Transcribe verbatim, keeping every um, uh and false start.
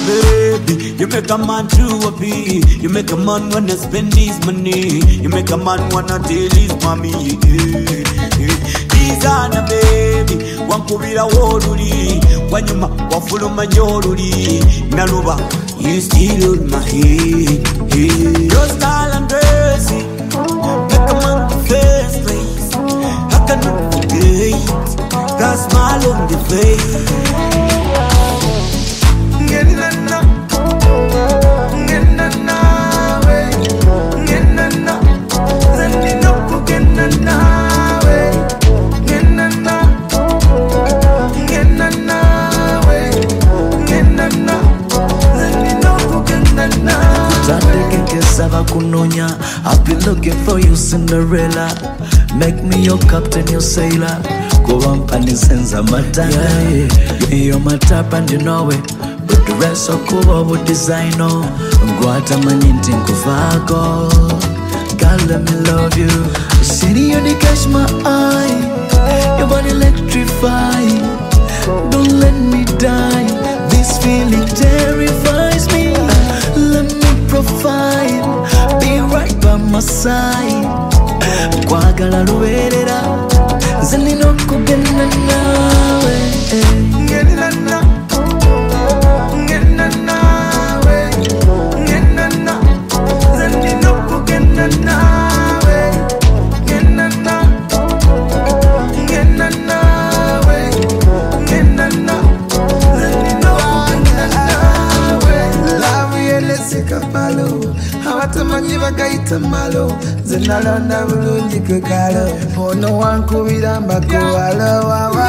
baby. You make a man to happy. You make a man wanna spend his money. You make a man wanna tell his mommy. Dizana baby, wankubira woluli, wanyuma wafuluma nyoluli. Naluba, you still on my head. Your style and dressing, make a man the first place. I cannot forget that smile on the face. I've been looking for you, Cinderella. Make me your captain, your sailor. Go on, pani senza matana. Yeah, yeah. You're my type and you know it. But the rest of Kuba would design on. Guata manintin kufago. God, let me love you. City, you they catch my eye. Your body electrified. Don't let me die. This feeling terrifies me. Let me provide. Be right by my side. Kwagala luberera. Zalino kugenda nawe. Ngenda na. Ngenda nawe. Ngenda na. Zalino kugenda nawe. Ngenda na. Ngenda nawe. Ngenda na. Zalino kugenda nawe. Love yele sikapalo. Hawatamanyi bagaita malo. Zenalonda bulungi kekalo. Ono wankubira mbako alo wawa.